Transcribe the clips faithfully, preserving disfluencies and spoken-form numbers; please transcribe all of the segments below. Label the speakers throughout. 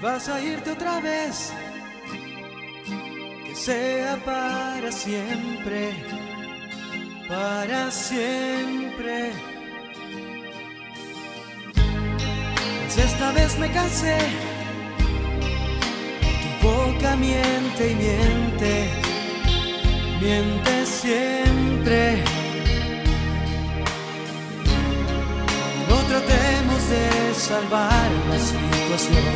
Speaker 1: vas a irte otra vez, que sea para siempre, para siempre. Pues esta vez me cansé, tu boca miente y miente, miente siempre. No tratemos de salvar la situación,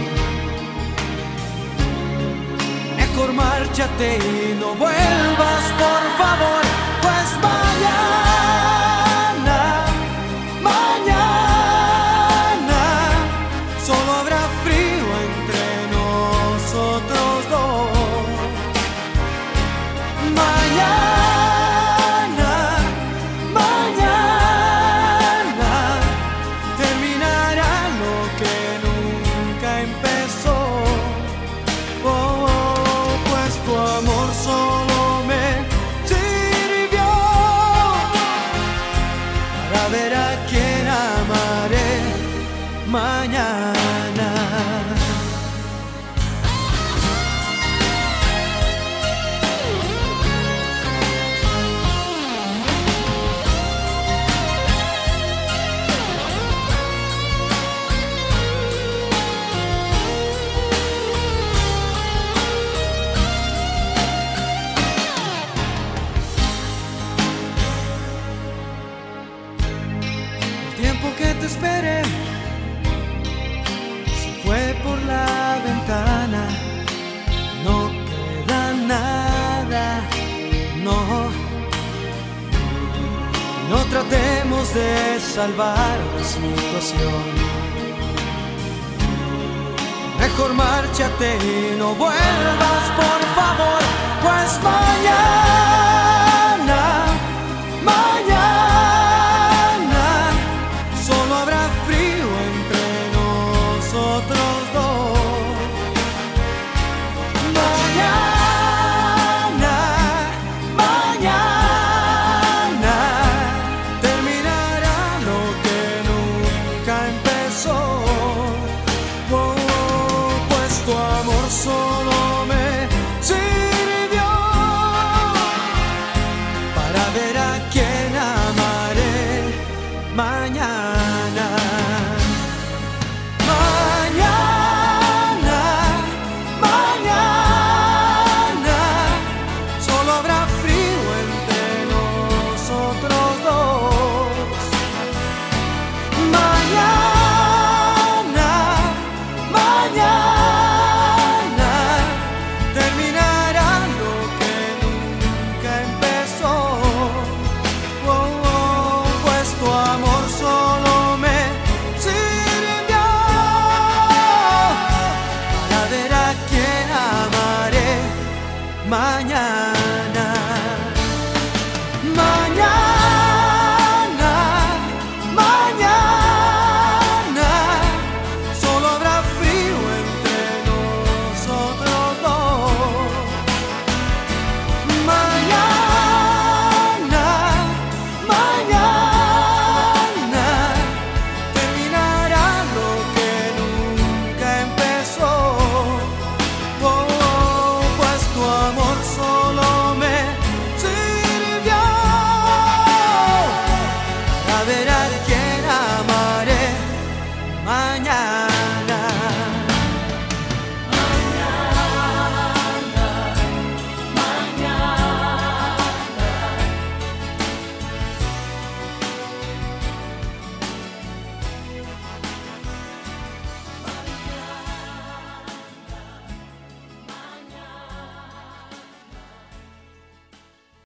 Speaker 1: mejor márchate y no vuelvas, por favor. Pues mañana, mañana solo habrá frío entre nosotros dos. Mañana, mañana terminará lo que nunca empezó. Oh, oh, pues tu amor solo me sirvió para ver a quién amaré mañana. El tiempo que te esperé se fue por la ventana, no queda nada, no. No tratemos de salvar la situación, mejor márchate y no vuelvas, por favor. Pues mañana, mañana solo habrá frío entre nosotros dos. Mañana, mañana terminará lo que nunca empezó. Oh, oh, pues tu amor solo me sirvió para ver a quién amaré mañana. Mañana, mañana solo habrá frío entre nosotros dos. Mañana, mañana terminará lo que nunca empezó. Oh, oh, pues tu amor solo me sirvió para ver a quién amaré mañana. Mañana.